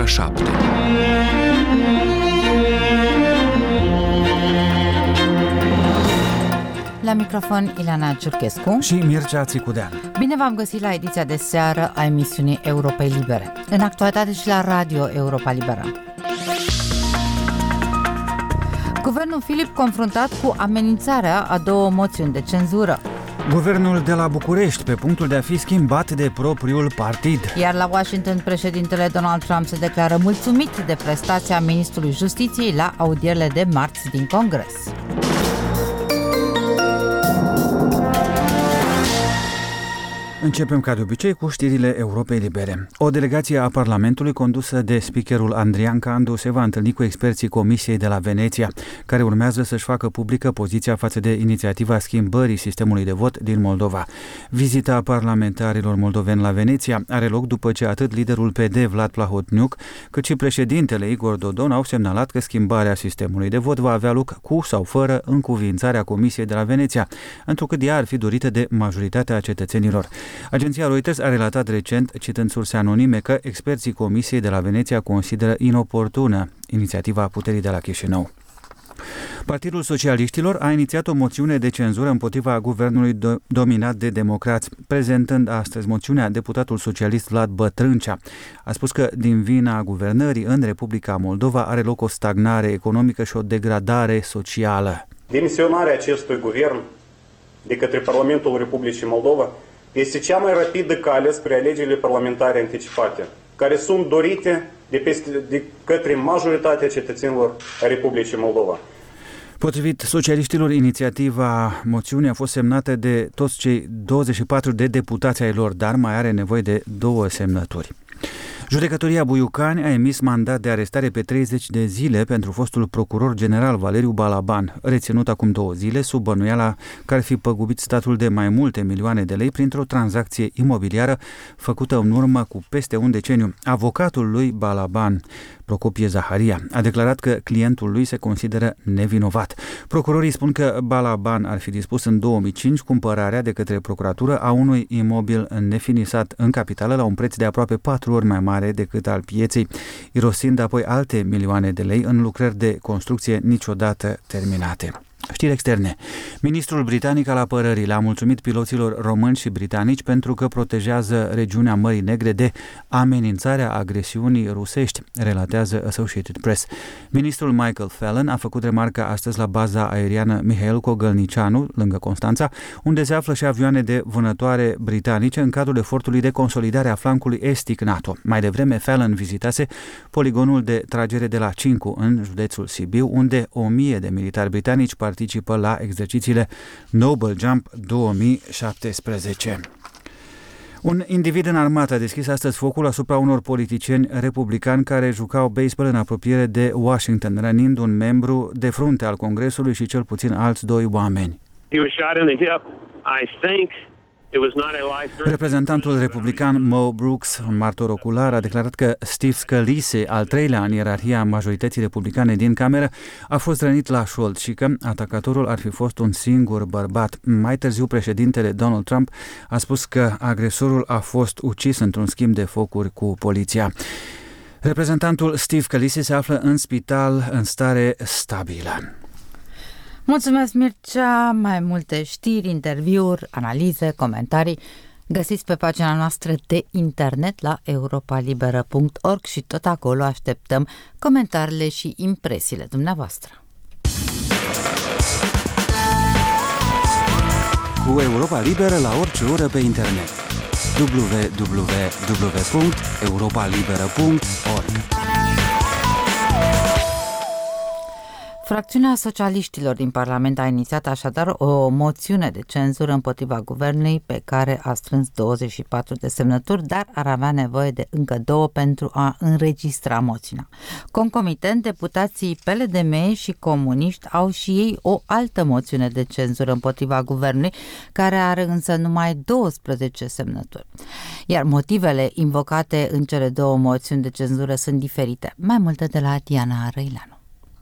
7. La microfon Ileana Ciurchescu și Mircea Țicudean. Bine v-am găsit la ediția de seară a emisiunii Europei Libere. În actualitate și la Radio Europa Liberă. Guvernul Filip confruntat cu amenințarea a 2 moțiuni de cenzură. Guvernul de la București pe punctul de a fi schimbat de propriul partid. Iar la Washington, președintele Donald Trump se declară mulțumit de prestația ministrului Justiției la audierile de marți din Congres. Începem ca de obicei cu știrile Europei Libere. O delegație a Parlamentului condusă de speakerul Andrian Candu se va întâlni cu experții Comisiei de la Veneția, care urmează să-și facă publică poziția față de inițiativa schimbării sistemului de vot din Moldova. Vizita parlamentarilor moldoveni la Veneția are loc după ce atât liderul PD Vlad Plahotniuc, cât și președintele Igor Dodon au semnalat că schimbarea sistemului de vot va avea loc cu sau fără încuviințarea Comisiei de la Veneția, întrucât ea ar fi dorită de majoritatea cetățenilor. Agenția Reuters a relatat recent, citând surse anonime, că experții Comisiei de la Veneția consideră inoportună inițiativa puterii de la Chișinău. Partidul Socialiștilor a inițiat o moțiune de cenzură împotriva guvernului dominat de democrați. Prezentând astăzi moțiunea, deputatul socialist Vlad Bătrâncea a spus că din vina guvernării în Republica Moldova are loc o stagnare economică și o degradare socială. Demisionarea acestui guvern de către Parlamentul Republicii Moldova este cea mai rapidă cale spre alegerile parlamentare anticipate, care sunt dorite de către majoritatea cetățenilor a Republicii Moldova. Potrivit socialiștilor, inițiativa moțiunii a fost semnată de toți cei 24 de deputați ai lor, dar mai are nevoie de 2 semnături. Judecătoria Buiucani a emis mandat de arestare pe 30 de zile pentru fostul procuror general Valeriu Balaban, reținut acum 2 zile sub bănuiala că ar fi păgubit statul de mai multe milioane de lei printr-o tranzacție imobiliară făcută în urmă cu peste un deceniu. Avocatul lui Balaban, Procopie Zaharia, a declarat că clientul lui se consideră nevinovat. Procurorii spun că Balaban ar fi dispus în 2005 cumpărarea de către procuratură a unui imobil nefinisat în capitală la un preț de aproape 4 ori mai mare decât al pieței, irosind apoi alte milioane de lei în lucrări de construcție niciodată terminate. Știri externe. Ministrul britanic al apărării le-a mulțumit piloților români și britanici pentru că protejează regiunea Mării Negre de amenințarea agresiunii rusești, relatează Associated Press. Ministrul Michael Fallon a făcut remarca astăzi la baza aeriană Mihail Cogălnicianu, lângă Constanța, unde se află și avioane de vânătoare britanice în cadrul efortului de consolidare a flancului estic NATO. Mai devreme, Fallon vizitase poligonul de tragere de la Cincu, în județul Sibiu, unde 1000 de militari britanici participă la exercițiile Noble Jump 2017. Un individ înarmat a deschis astăzi focul asupra unor politicieni republicani care jucau baseball în apropiere de Washington, rănind un membru de frunte al Congresului și cel puțin alți 2 oameni. Reprezentantul republican Mo Brooks, un martor ocular, a declarat că Steve Scalise, al 3-lea în ierarhia majorității republicane din cameră, a fost rănit la șold și că atacatorul ar fi fost un singur bărbat. Mai târziu, președintele Donald Trump a spus că agresorul a fost ucis într-un schimb de focuri cu poliția. Reprezentantul Steve Scalise se află în spital în stare stabilă. Mulțumesc, Mircea! Mai multe știri, interviuri, analize, comentarii găsiți pe pagina noastră de internet la europalibera.org și tot acolo așteptăm comentariile și impresiile dumneavoastră. Cu Europa Liberă la orice oră pe internet. www.europalibera.org. Fracțiunea socialiștilor din Parlament a inițiat așadar o moțiune de cenzură împotriva guvernului pe care a strâns 24 de semnături, dar ar avea nevoie de încă 2 pentru a înregistra moțiunea. Concomitent, deputații PLDM și comuniști au și ei o altă moțiune de cenzură împotriva guvernului, care are însă numai 12 semnături. Iar motivele invocate în cele 2 moțiuni de cenzură sunt diferite. Mai multe de la Diana Răileanu.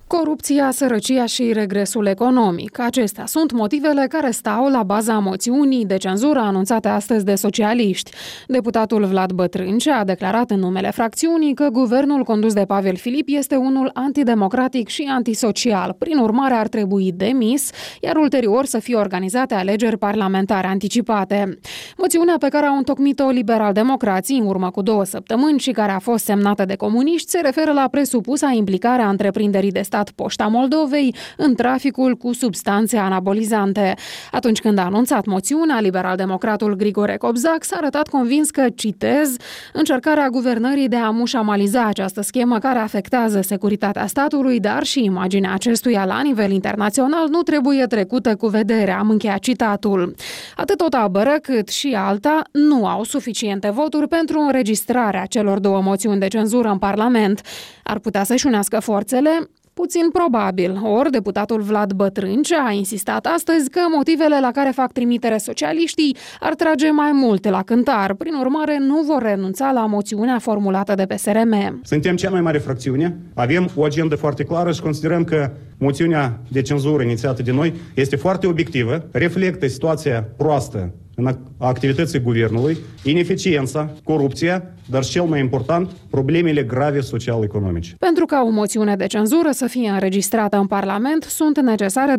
Corupția, sărăcia și regresul economic. Acestea sunt motivele care stau la baza moțiunii de cenzură anunțate astăzi de socialiști. Deputatul Vlad Bătrâncea a declarat în numele fracțiunii că guvernul condus de Pavel Filip este unul antidemocratic și antisocial. Prin urmare, ar trebui demis, iar ulterior să fie organizate alegeri parlamentare anticipate. Moțiunea pe care au întocmit-o liberal-democrații în urmă cu 2 săptămâni și care a fost semnată de comuniști se referă la presupusa implicare a întreprinderii de stat Poșta Moldovei în traficul cu substanțe anabolizante. Atunci când a anunțat moțiunea, liberal-democratul Grigore Cobzac s-a arătat convins că, citez, încercarea guvernării de a mușamaliza această schemă care afectează securitatea statului, dar și imaginea acestuia la nivel internațional nu trebuie trecută cu vederea, am încheiat citatul. Atât o tabără cât și alta nu au suficiente voturi pentru înregistrarea celor 2 moțiuni de cenzură în Parlament. Ar putea să-și unească forțele? Puțin probabil. Ori deputatul Vlad Bătrâncea a insistat astăzi că motivele la care fac trimitere socialiștii ar trage mai mult la cântar. Prin urmare, nu vor renunța la moțiunea formulată de PSRM. Suntem cea mai mare fracțiune, avem o agendă foarte clară și considerăm că moțiunea de cenzură inițiată de noi este foarte obiectivă, reflectă situația proastă în activității guvernului, ineficiența, corupția, dar și cel mai important, problemele grave social-economice. Pentru ca o moțiune de cenzură să fie înregistrată în Parlament, sunt necesare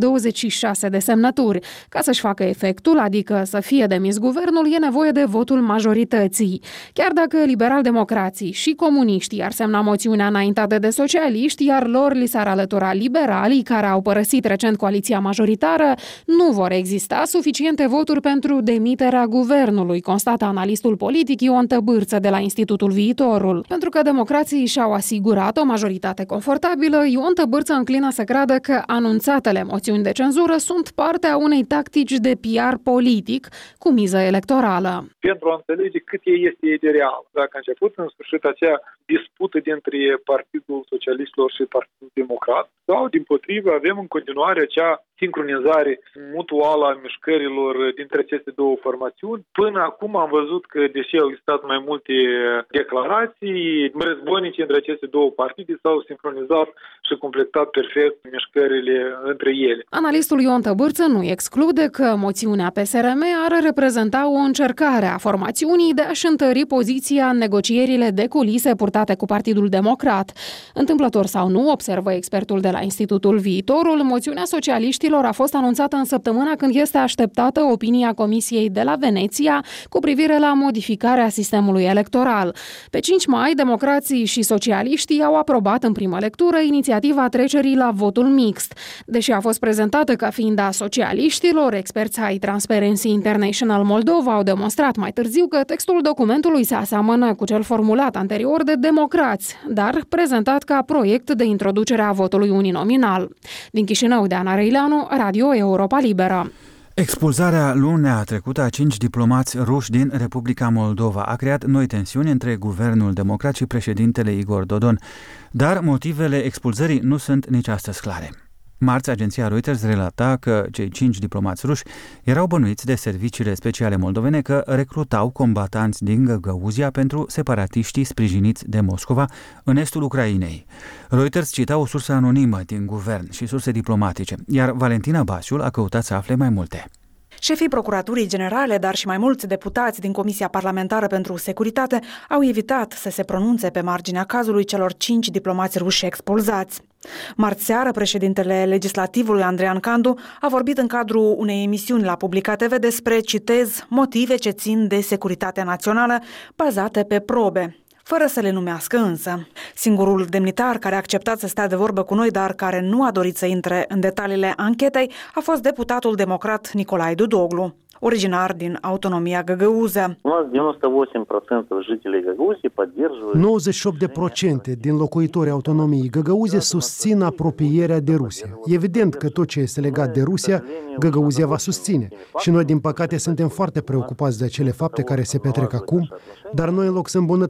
26 de semnături. Ca să-și facă efectul, adică să fie demis guvernul, e nevoie de votul majorității. Chiar dacă liberal-democrații și comuniștii ar semna moțiunea înaintată de socialiști, iar lor li s-ar alătura liberalii, care au părăsit recent coaliția majoritară, nu vor exista suficiente voturi pentru demiterea guvernului, constată analistul politic Ion Tăbârță de la Institutul Viitorul. Pentru că democrații și-au asigurat o majoritate confortabilă, Ion Tăbârță înclină să creadă că anunțatele moțiuni de cenzură sunt parte a unei tactici de PR politic cu miză electorală. Pentru a înțelege cât este de real. Dacă a început în sfârșit acea dispută dintre Partidul Socialistilor și Partidul Democrat, sau dimpotrivă avem în continuare acea sincronizare mutuală a mișcărilor dintre aceste 2 formațiuni. Până acum am văzut că, deși au existat mai multe declarații, războinice între aceste 2 partide s-au sincronizat și completat perfect mișcările între ele. Analistul Ion Tăbârță nu exclude că moțiunea PSRM ar reprezenta o încercare a formațiunii de a-și întări poziția în negocierile de culise purtate cu Partidul Democrat. Întâmplător sau nu, observă expertul de la Institutul Viitorul, moțiunea socialiștilor a fost anunțată în săptămâna când este așteptată opinia Comisiei de la Veneția cu privire la modificarea sistemului electoral. Pe 5 mai, democrații și socialiștii au aprobat în primă lectură inițiativa trecerii la votul mixt. Deși a fost prezentată ca fiind a socialiștilor, experți ai Transparency International Moldova au demonstrat mai târziu că textul documentului se aseamănă cu cel formulat anterior de democrați, dar prezentat ca proiect de introducere a votului uninominal. Din Chișinău, Deana Răileanu, Radio Europa Liberă. Expulzarea lunea trecută a 5 diplomați ruși din Republica Moldova a creat noi tensiuni între guvernul democrat și președintele Igor Dodon, dar motivele expulzării nu sunt nici astăzi clare. Marți, agenția Reuters relata că cei 5 diplomați ruși erau bănuiți de serviciile speciale moldovene că recrutau combatanți din Găgăuzia pentru separatiștii sprijiniți de Moscova în estul Ucrainei. Reuters cita o sursă anonimă din guvern și surse diplomatice, iar Valentina Basiul a căutat să afle mai multe. Șefii Procuraturii Generale, dar și mai mulți deputați din Comisia Parlamentară pentru Securitate au evitat să se pronunțe pe marginea cazului celor 5 diplomați ruși expulzați. Marți seară, președintele legislativului Andrian Candu a vorbit în cadrul unei emisiuni la Publica TV despre, citez, motive ce țin de securitatea națională bazate pe probe, fără să le numească însă. Singurul demnitar care a acceptat să stea de vorbă cu noi, dar care nu a dorit să intre în detaliile anchetei, a fost deputatul democrat Nicolae Dudoglu, originar din autonomia Găgăuză. 98% din locuitorii autonomiei Găgăuze susțin apropierea de Rusia. Evident că tot ce este legat de Rusia, Găgăuzia va susține. Și noi, din păcate, suntem foarte preocupați de acele fapte care se petrec acum, dar noi, în loc să îmbunătățim relații,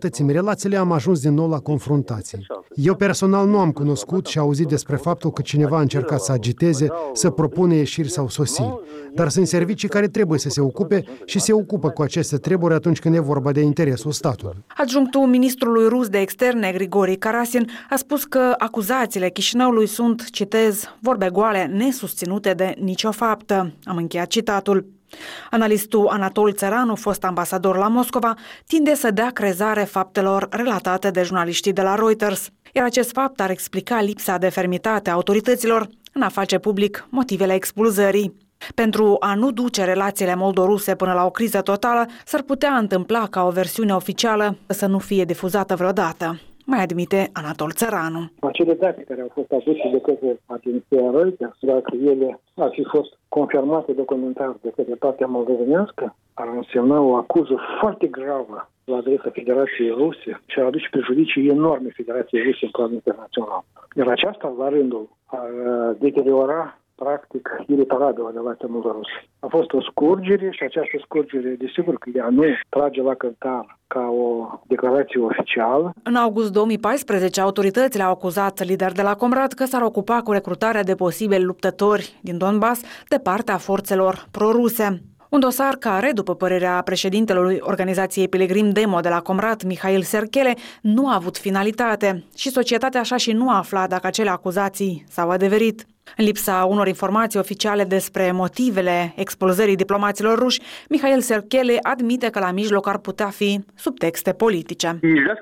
relațiile am ajuns din nou la confruntații. Eu personal nu am cunoscut și auzit despre faptul că cineva a încercat să agiteze, să propune ieșiri sau sosiri. Dar sunt servicii care trebuie să se ocupe și se ocupă cu aceste treburi atunci când e vorba de interesul statului. Adjunctul ministrului rus de externe, Grigori Karasin, a spus că acuzațiile Chișinăului sunt, citez, vorbe goale, nesusținute de nicio faptă. Am încheiat citatul. Analistul Anatol Țăranu, fost ambasador la Moscova, tinde să dea crezare faptelor relatate de jurnaliștii de la Reuters, iar acest fapt ar explica lipsa de fermitate a autorităților în a face public motivele expulzării. Pentru a nu duce relațiile moldoruse până la o criză totală, s-ar putea întâmpla ca o versiune oficială să nu fie difuzată vreodată. Mai admite Anatol Țăranu. Acele date care au fost aduse de către agenția Reuters, dacă ele ar fi fost confirmate documentar de către partea moldovenească, ar însemna o acuză foarte gravă la adresa Federației Ruse și ar aduce prejudicii enorme Federației Ruse în plan internațional. Iar aceasta, la rândul, ar deteriora practic ireparabil relația moldorusă. A fost o scurgere și această scurgere, desigur că ea nu trage la cântar ca o declarație oficială. În august 2014, autoritățile au acuzat lideri de la Comrat că s-ar ocupa cu recrutarea de posibili luptători din Donbass de partea forțelor proruse. Un dosar care, după părerea președintelui organizației Pilgrim Demo de la Comrat, Mihail Serchele, nu a avut finalitate și societatea așa și nu a aflat dacă acele acuzații s-au adeverit. În lipsa unor informații oficiale despre motivele expulzării diplomaților ruși, Mihail Serchele admite că la mijloc ar putea fi subtexte politice.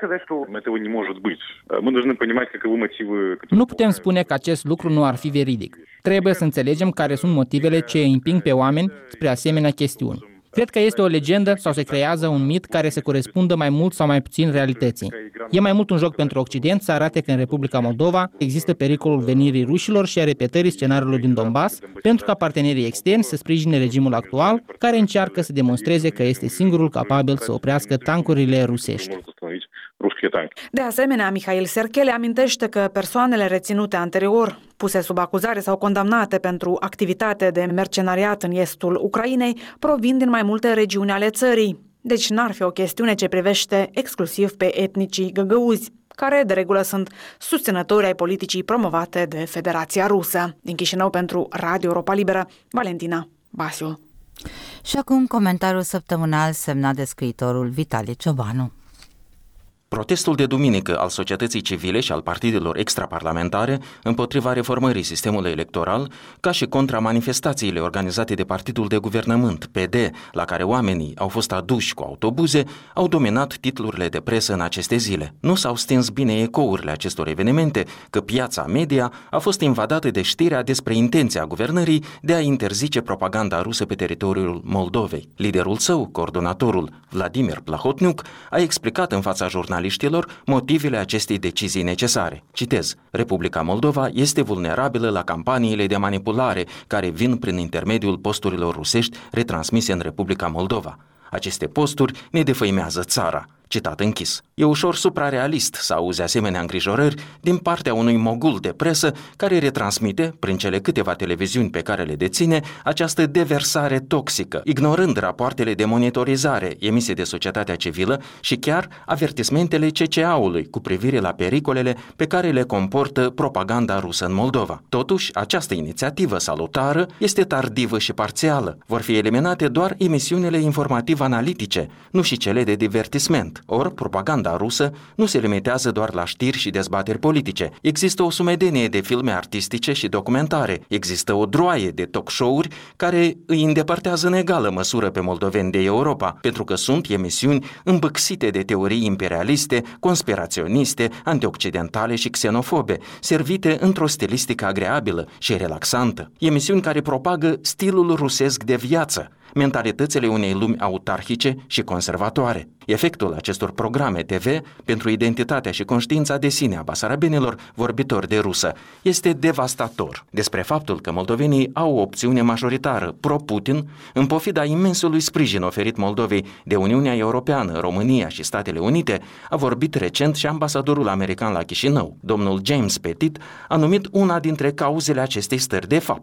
Nu putem spune că acest lucru nu ar fi veridic. Trebuie să înțelegem care sunt motivele ce îi împing pe oameni spre asemenea chestiuni. Cred că este o legendă sau se creează un mit care să corespundă mai mult sau mai puțin realității. E mai mult un joc pentru Occident să arate că în Republica Moldova există pericolul venirii rușilor și a repetării scenariului din Donbass, pentru ca partenerii externi să sprijine regimul actual, care încearcă să demonstreze că este singurul capabil să oprească tancurile rusești. De asemenea, Mihail Serchele amintește că persoanele reținute anterior, puse sub acuzare sau condamnate pentru activitate de mercenariat în estul Ucrainei, provin din mai multe regiuni ale țării. Deci n-ar fi o chestiune ce privește exclusiv pe etnicii găgăuzi, care de regulă sunt susținători ai politicii promovate de Federația Rusă. Din Chișinău pentru Radio Europa Liberă, Valentina Basiu. Și acum comentariul săptămânal semnat de scriitorul Vitalie Ciobanu. Protestul de duminică al societății civile și al partidelor extraparlamentare împotriva reformării sistemului electoral, ca și contra manifestațiile organizate de partidul de guvernământ, PD, la care oamenii au fost aduși cu autobuze, au dominat titlurile de presă în aceste zile. Nu s-au stins bine ecourile acestor evenimente, că piața media a fost invadată de știrea despre intenția guvernării de a interzice propaganda rusă pe teritoriul Moldovei. Liderul său, coordonatorul Vladimir Plahotniuc, a explicat în fața jurnaliștilor motivele acestei decizii necesare. Citez: Republica Moldova este vulnerabilă la campaniile de manipulare care vin prin intermediul posturilor rusești retransmise în Republica Moldova. Aceste posturi ne defăimează țara. Citat închis. E ușor suprarealist să auzi asemenea îngrijorări din partea unui mogul de presă care retransmite, prin cele câteva televiziuni pe care le deține, această deversare toxică, ignorând rapoartele de monitorizare emise de societatea civilă și chiar avertismentele CCA-ului cu privire la pericolele pe care le comportă propaganda rusă în Moldova. Totuși, această inițiativă salutară este tardivă și parțială. Vor fi eliminate doar emisiunile informativ-analitice, nu și cele de divertisment. Ori, propaganda rusă nu se limitează doar la știri și dezbateri politice. Există o sumedenie de filme artistice și documentare. Există o droaie de talk show-uri care îi îndepărtează în egală măsură pe moldoveni de Europa, pentru că sunt emisiuni îmbâxite de teorii imperialiste, conspiraționiste, antioccidentale și xenofobe, servite într-o stilistică agreabilă și relaxantă. Emisiuni care propagă stilul rusesc de viață, mentalitățile unei lumi autarhice și conservatoare. Efectul acestor programe TV pentru identitatea și conștiința de sine a basarabenilor vorbitori de rusă este devastator. Despre faptul că moldovenii au o opțiune majoritară pro-Putin, în pofida imensului sprijin oferit Moldovei de Uniunea Europeană, România și Statele Unite, a vorbit recent și ambasadorul american la Chișinău. Domnul James Petit a numit una dintre cauzele acestei stări de fapt: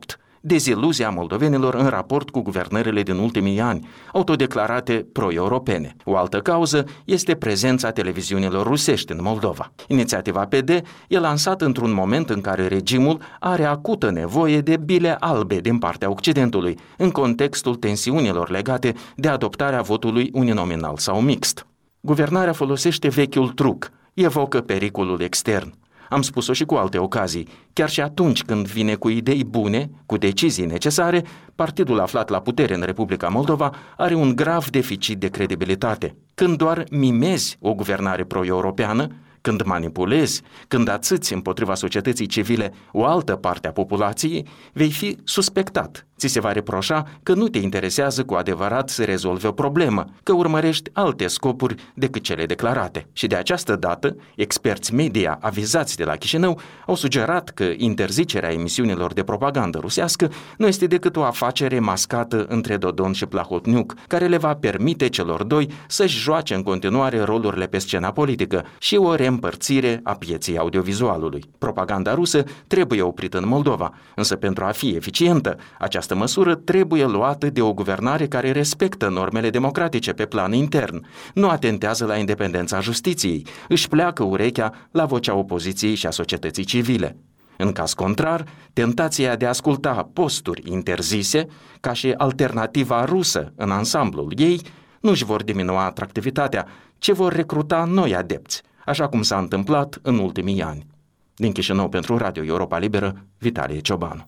deziluzia moldovenilor în raport cu guvernările din ultimii ani, autodeclarate pro-europene. O altă cauză este prezența televiziunilor rusești în Moldova. Inițiativa PD e lansată într-un moment în care regimul are acută nevoie de bile albe din partea Occidentului, în contextul tensiunilor legate de adoptarea votului uninominal sau mixt. Guvernarea folosește vechiul truc, evocă pericolul extern. Am spus-o și cu alte ocazii. Chiar și atunci când vine cu idei bune, cu decizii necesare, partidul aflat la putere în Republica Moldova are un grav deficit de credibilitate. Când doar mimezi o guvernare pro-europeană, când manipulezi, când ațâți împotriva societății civile o altă parte a populației, vei fi suspectat. Ți se va reproșa că nu te interesează cu adevărat să rezolvi o problemă, că urmărești alte scopuri decât cele declarate. Și de această dată, experți media avizați de la Chișinău au sugerat că interzicerea emisiunilor de propagandă rusească nu este decât o afacere mascată între Dodon și Plahotniuc, care le va permite celor doi să-și joace în continuare rolurile pe scena politică și o reîmpărțire a pieței audiovizualului. Propaganda rusă trebuie oprită în Moldova, însă pentru a fi eficientă, această măsură trebuie luată de o guvernare care respectă normele democratice pe plan intern, nu atentează la independența justiției, își pleacă urechea la vocea opoziției și a societății civile. În caz contrar, tentația de a asculta posturi interzise, ca și alternativa rusă în ansamblul ei, nu își vor diminua atractivitatea, ci vor recruta noi adepți, așa cum s-a întâmplat în ultimii ani. Din Chișinău pentru Radio Europa Liberă, Vitalie Ciobanu.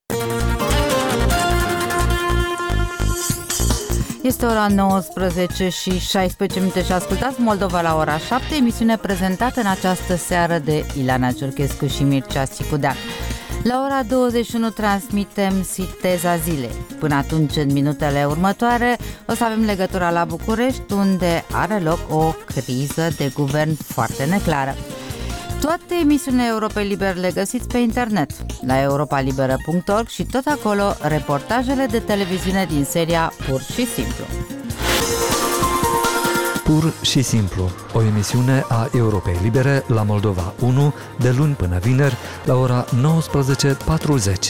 Este ora 19 și 16 minute și ascultați Moldova la ora 7, emisiune prezentată în această seară de Ilana Ciurchescu și Mircea Sicudean. La ora 21 transmitem Sinteza Zilei. Până atunci, în minutele următoare, o să avem legătura la București, unde are loc o criză de guvern foarte neclară. Toate emisiunile Europa Liberă le găsiți pe internet, la europalibera.org și tot acolo reportajele de televiziune din seria Pur și Simplu. Pur și Simplu, o emisiune a Europei Libere la Moldova 1, de luni până vineri, la ora 19:40.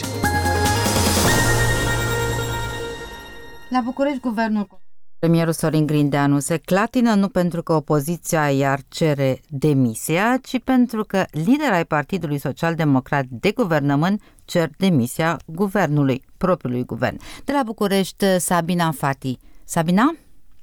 La București, guvernul premierul Sorin Grindeanu se clatină nu pentru că opoziția i-ar cere demisia, ci pentru că liderii ai Partidului Social-Democrat de Guvernământ cer demisia guvernului, propriului guvern. De la București, Sabina Fati. Sabina?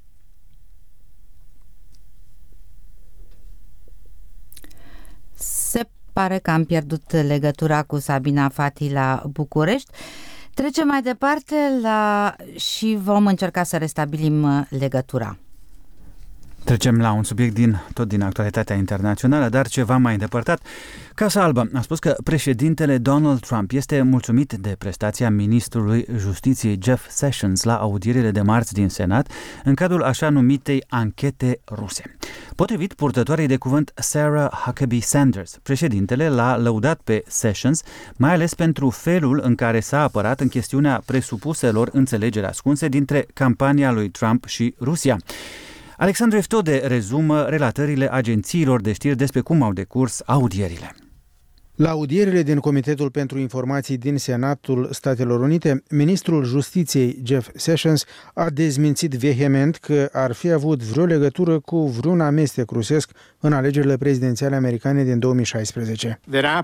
Se pare că am pierdut legătura cu Sabina Fati la București. Trecem mai departe și vom încerca să restabilim legătura. Trecem la un subiect tot din actualitatea internațională, dar ceva mai îndepărtat. Casa Albă a spus că președintele Donald Trump este mulțumit de prestația ministrului Justiției Jeff Sessions la audierile de marți din Senat, în cadrul așa numitei anchete ruse. Potrivit purtătoarei de cuvânt Sarah Huckabee Sanders, președintele l-a lăudat pe Sessions, mai ales pentru felul în care s-a apărat în chestiunea presupuselor înțelegeri ascunse dintre campania lui Trump și Rusia. Alexandru Eftode rezumă relatările agențiilor de știri despre cum au decurs audierile. La audierile din Comitetul pentru Informații din Senatul Statelor Unite, ministrul Justiției Jeff Sessions a dezmințit vehement că ar fi avut vreo legătură cu vreun amestec rusesc în alegerile prezidențiale americane din 2016.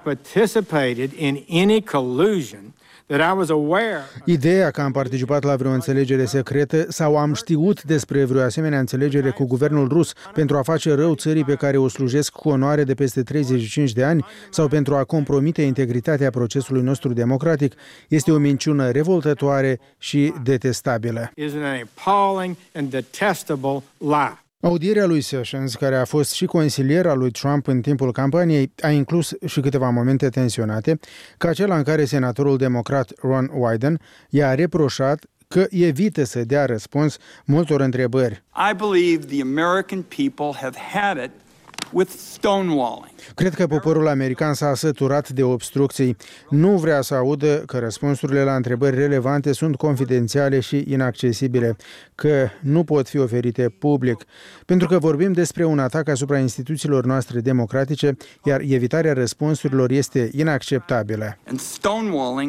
Ideea că am participat la vreo înțelegere secretă sau am știut despre vreo asemenea înțelegere cu guvernul rus pentru a face rău țării pe care o slujesc cu onoare de peste 35 de ani sau pentru a compromite integritatea procesului nostru democratic este o minciună revoltătoare și detestabilă. Audierea lui Sessions, care a fost și consilier al lui Trump în timpul campaniei, a inclus și câteva momente tensionate, ca acela în care senatorul democrat Ron Wyden i-a reproșat că evită să dea răspuns multor întrebări. I believe the American people have had it with stonewalling. Cred că poporul american s-a săturat de obstrucții. Nu vrea să audă că răspunsurile la întrebări relevante sunt confidențiale și inaccesibile, că nu pot fi oferite public, pentru că vorbim despre un atac asupra instituțiilor noastre democratice, iar evitarea răspunsurilor este inacceptabilă. And stonewalling of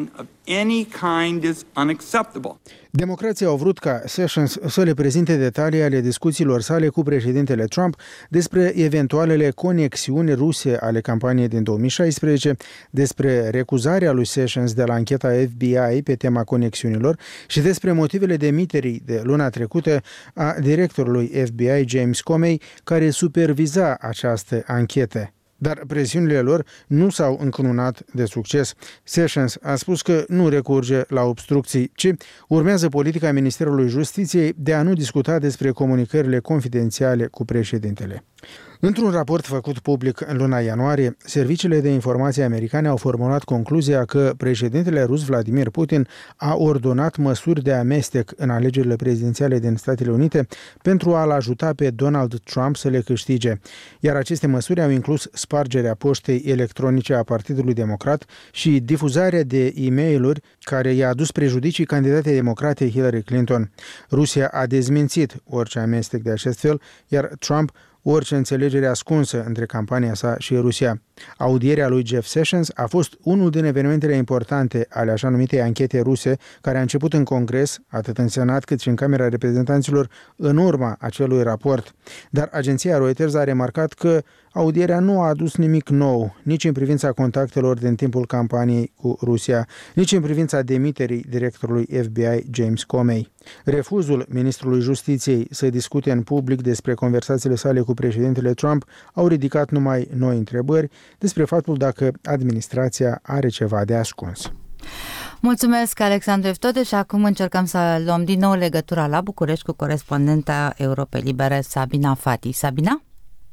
any kind is unacceptable. Democrații au vrut ca Sessions să le prezinte detalii ale discuțiilor sale cu președintele Trump despre eventualele conexiuni ruse ale campaniei din 2016, despre recuzarea lui Sessions de la ancheta FBI pe tema conexiunilor și despre motivele demiterii de luna trecută a directorului FBI James Comey, care superviza această anchetă. Dar presiunile lor nu s-au încununat de succes. Sessions a spus că nu recurge la obstrucții, ci urmează politica Ministerului Justiției de a nu discuta despre comunicările confidențiale cu președintele. Într-un raport făcut public în luna ianuarie, serviciile de informație americane au formulat concluzia că președintele rus Vladimir Putin a ordonat măsuri de amestec în alegerile prezidențiale din Statele Unite pentru a-l ajuta pe Donald Trump să le câștige, iar aceste măsuri au inclus spargerea poștei electronice a Partidului Democrat și difuzarea de e-mail-uri care i-a adus prejudicii candidatei democrate Hillary Clinton. Rusia a dezmințit orice amestec de acest fel, iar Trump orice înțelegere ascunsă între campania sa și Rusia. Audierea lui Jeff Sessions a fost unul din evenimentele importante ale așa numitei anchete ruse, care a început în Congres, atât în Senat cât și în Camera Reprezentanților, în urma acelui raport. Dar agenția Reuters a remarcat că audierea nu a adus nimic nou, nici în privința contactelor din timpul campaniei cu Rusia, nici în privința demiterii directorului FBI James Comey. Refuzul ministrului Justiției să discute în public despre conversațiile sale cu președintele Trump au ridicat numai noi întrebări despre faptul dacă administrația are ceva de ascuns. Mulțumesc, Alexandru Eftode, și acum încercăm să luăm din nou legătura la București cu corespondenta Europei Libere, Sabina Fati. Sabina?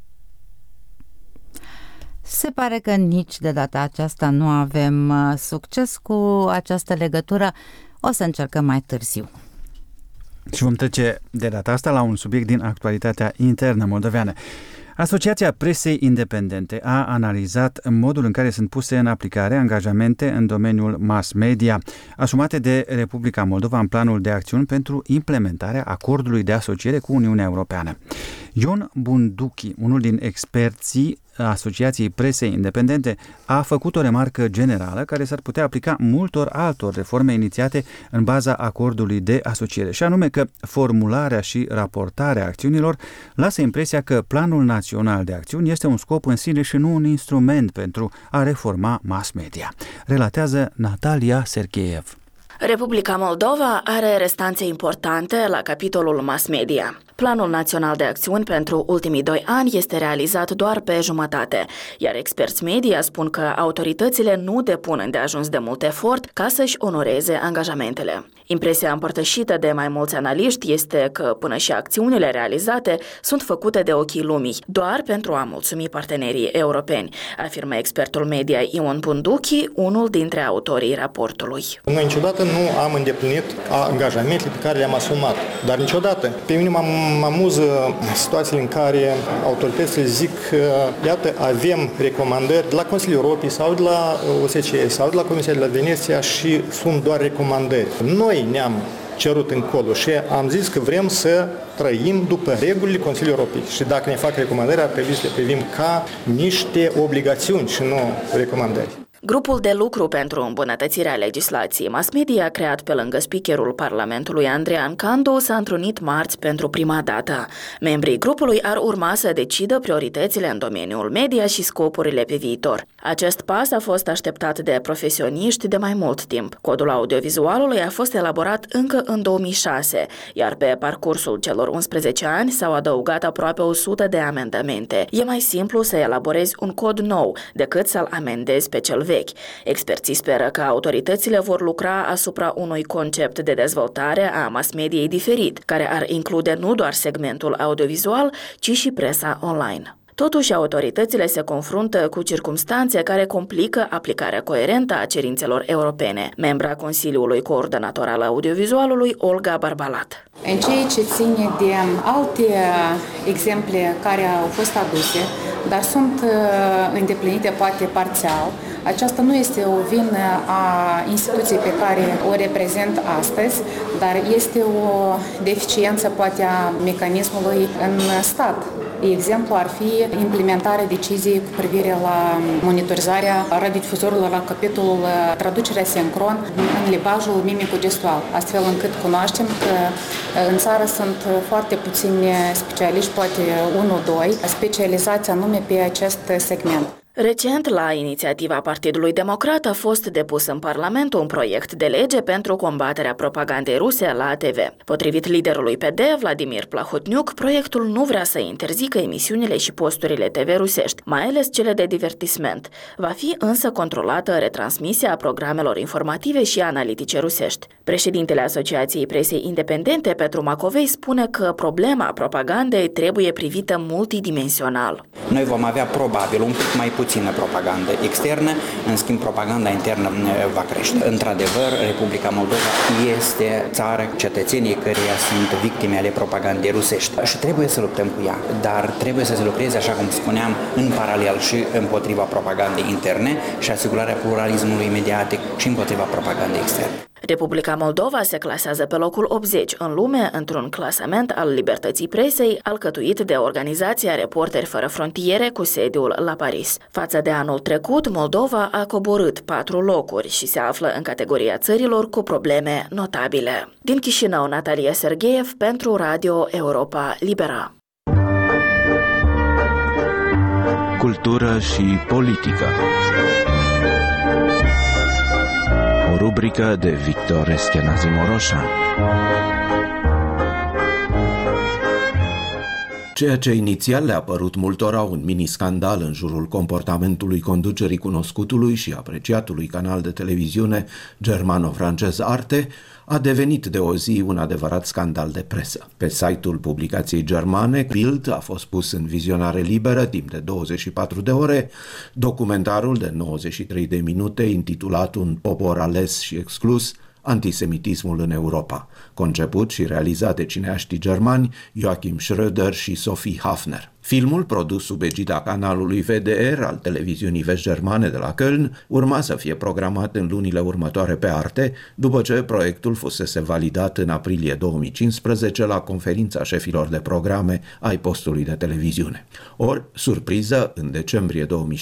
Se pare că nici de data aceasta nu avem succes cu această legătură. O să încercăm mai târziu. Și vom trece de data asta la un subiect din actualitatea internă moldoveană. Asociația Presei Independente a analizat modul în care sunt puse în aplicare angajamente în domeniul mass media asumate de Republica Moldova în planul de acțiuni pentru implementarea acordului de asociere cu Uniunea Europeană. Ion Bunduchi, unul din experții Asociației Presei Independente, a făcut o remarcă generală care s-ar putea aplica multor altor reforme inițiate în baza acordului de asociere, și anume că formularea și raportarea acțiunilor lasă impresia că Planul Național de Acțiuni este un scop în sine și nu un instrument pentru a reforma mass media. Relatează Natalia Sergeev. Republica Moldova are restanțe importante la capitolul mass media. Planul Național de Acțiuni pentru ultimii 2 ani este realizat doar pe jumătate, iar experți media spun că autoritățile nu depun îndeajuns de mult efort ca să-și onoreze angajamentele. Impresia împărtășită de mai mulți analiști este că până și acțiunile realizate sunt făcute de ochii lumii, doar pentru a mulțumi partenerii europeni, afirmă expertul media Ion Bunduchi, unul dintre autorii raportului. Noi niciodată nu am îndeplinit angajamentele pe care le-am asumat, dar niciodată. Pe mine mă amuză situațiile în care autoritățile zic că, iată, avem recomandări de la Consiliul Europei sau de la OSCE sau de la Comisia de la Veneția și sunt doar recomandări. Noi ne-am cerut încolo și am zis că vrem să trăim după regulile Consiliului Europei și dacă ne fac recomandări ar trebui să le privim ca niște obligațiuni și nu recomandări. Grupul de lucru pentru îmbunătățirea legislației mass media, creat pe lângă speakerul Parlamentului Andrean Candu, s-a întrunit marți pentru prima dată. Membrii grupului ar urma să decidă prioritățile în domeniul media și scopurile pe viitor. Acest pas a fost așteptat de profesioniști de mai mult timp. Codul audiovizualului a fost elaborat încă în 2006, iar pe parcursul celor 11 ani s-au adăugat aproape 100 de amendamente. E mai simplu să elaborezi un cod nou decât să-l amendezi pe cel vechi. Experții speră că autoritățile vor lucra asupra unui concept de dezvoltare a mass mediei diferit, care ar include nu doar segmentul audiovizual, ci și presa online. Totuși, autoritățile se confruntă cu circumstanțe care complică aplicarea coerentă a cerințelor europene. Membra Consiliului Coordonator al Audiovizualului, Olga Barbalat. În ceea ce ține de alte exemple care au fost aduse, dar sunt îndeplinite poate parțial, aceasta nu este o vină a instituției pe care o reprezent astăzi, dar este o deficiență poate a mecanismului în stat. Exemplu ar fi implementarea deciziei cu privire la monitorizarea radiodifuzorilor la capitolul traducerea sincron în limbajul mimico-gestual, astfel încât cunoaștem că în țară sunt foarte puțini specialiști, poate 1-2, specializați anume pe acest segment. Recent, la inițiativa Partidului Democrat a fost depus în Parlament un proiect de lege pentru combaterea propagandei ruse la TV. Potrivit liderului PD, Vladimir Plahotniuc, proiectul nu vrea să interzică emisiunile și posturile TV rusești, mai ales cele de divertisment. Va fi însă controlată retransmisia programelor informative și analitice rusești. Președintele Asociației Presei Independente, Petru Macovei, spune că problema propagandei trebuie privită multidimensional. Noi vom avea probabil un pic mai puțină propagandă externă, în schimb propaganda internă va crește. Într-adevăr, Republica Moldova este țară, cetățenii căreia sunt victime ale propagandei rusești și trebuie să luptăm cu ea, dar trebuie să se lucreze, așa cum spuneam, în paralel și împotriva propagandei interne și asigurarea pluralismului mediatic și împotriva propagandei externe. Republica Moldova se clasează pe locul 80 în lume într-un clasament al libertății presei alcătuit de organizația Reporteri Fără Frontiere cu sediul la Paris. Față de anul trecut, Moldova a coborât 4 locuri și se află în categoria țărilor cu probleme notabile. Din Chișinău, Natalia Sergeev pentru Radio Europa Liberă. Cultură și politică. O rubrică de Victor Eschenazi Moroșan. Ceea ce inițial le-a părut multora un mini-scandal în jurul comportamentului conducerii cunoscutului și apreciatului canal de televiziune germano-francez Arte a devenit de o zi un adevărat scandal de presă. Pe site-ul publicației germane, Bild a fost pus în vizionare liberă timp de 24 de ore documentarul de 93 de minute intitulat Un popor ales și exclus, antisemitismul în Europa, conceput și realizat de cineaștii germani Joachim Schröder și Sophie Hafner. Filmul, produs sub egida canalului VDR al televiziunii vest-germane de la Köln, urma să fie programat în lunile următoare pe Arte, după ce proiectul fusese validat în aprilie 2015 la conferința șefilor de programe ai postului de televiziune. Ori, surpriză, în decembrie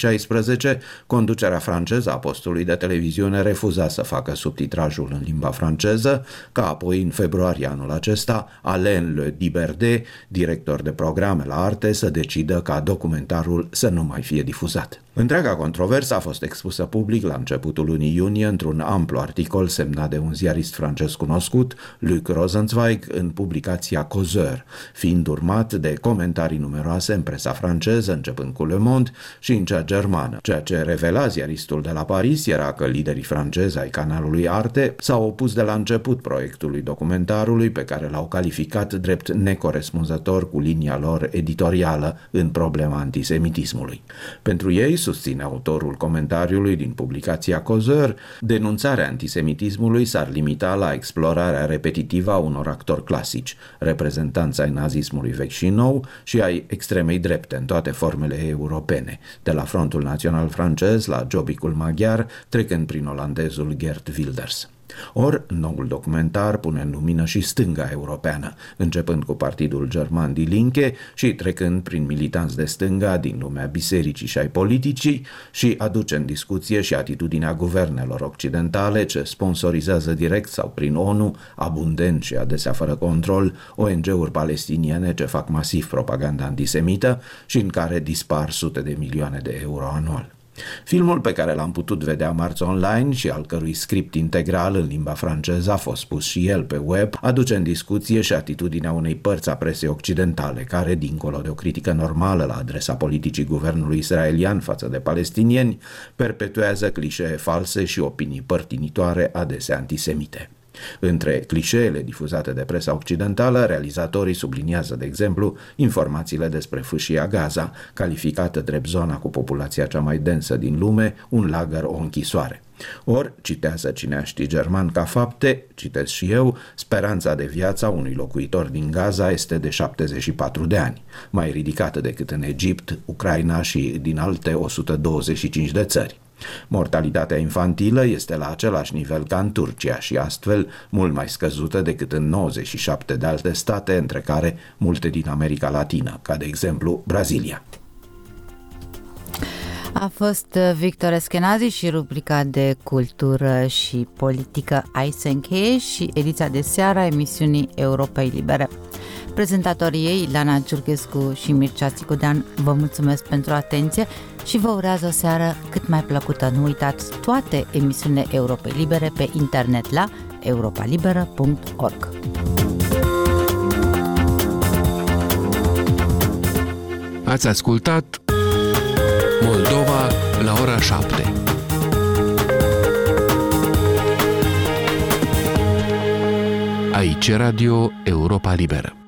2016, conducerea franceză a postului de televiziune refuza să facă subtitrajul în limba franceză, ca apoi în februarie anul acesta, Alain Le Diberde, director de programe la Arte, să decidă ca documentarul să nu mai fie difuzat. Întreaga controversă a fost expusă public la începutul lunii iunie într-un amplu articol semnat de un ziarist francez cunoscut, Luc Rosenzweig, în publicația Causeur, fiind urmat de comentarii numeroase în presa franceză, începând cu Le Monde și în cea germană. Ceea ce revela ziaristul de la Paris era că liderii francezi ai canalului Arte s-au opus de la început proiectului documentarului, pe care l-au calificat drept necorespunzător cu linia lor editorială în problema antisemitismului. Pentru ei, susține autorul comentariului din publicația Causeur, denunțarea antisemitismului s-ar limita la explorarea repetitivă a unor actori clasici, reprezentanți ai nazismului vechi și nou și ai extremei drepte în toate formele europene, de la Frontul Național francez la Jobbikul maghiar, trecând prin olandezul Geert Wilders. Ori, noul documentar pune în lumină și stânga europeană, începând cu partidul german Die Linke și trecând prin militanți de stânga din lumea bisericii și ai politicii și aduce în discuție și atitudinea guvernelor occidentale ce sponsorizează direct sau prin ONU, abundent și adesea fără control, ONG-uri palestiniene ce fac masiv propaganda antisemită și în care dispar sute de milioane de euro anual. Filmul, pe care l-am putut vedea marți online și al cărui script integral în limba franceză a fost pus și el pe web, aduce în discuție și atitudinea unei părți a presei occidentale, care, dincolo de o critică normală la adresa politicii guvernului israelian față de palestinieni, perpetuează clișee false și opinii părtinitoare, adesea antisemite. Între clișeele difuzate de presa occidentală, realizatorii subliniază, de exemplu, informațiile despre fâșia Gaza, calificată drept zona cu populația cea mai densă din lume, un lagăr, o închisoare. Ori, citează cineaștii germani ca fapte, citesc și eu, speranța de viață a unui locuitor din Gaza este de 74 de ani, mai ridicată decât în Egipt, Ucraina și din alte 125 de țări. Mortalitatea infantilă este la același nivel ca în Turcia și astfel mult mai scăzută decât în 97 de alte state, între care multe din America Latină, ca de exemplu Brazilia. A fost Victor Eskenazi și rubrica de cultură și politică aici se încheie și ediția de seară a emisiunii Europei Libere. Prezentatorii ei, Lana Giurghescu și Mircea Țicudean, vă mulțumesc pentru atenție și vă urează o seară cât mai plăcută. Nu uitați toate emisiunile Europei Libere pe internet la europalibera.org. Ați ascultat Moldova la ora 7. Aici Radio Europa Liberă.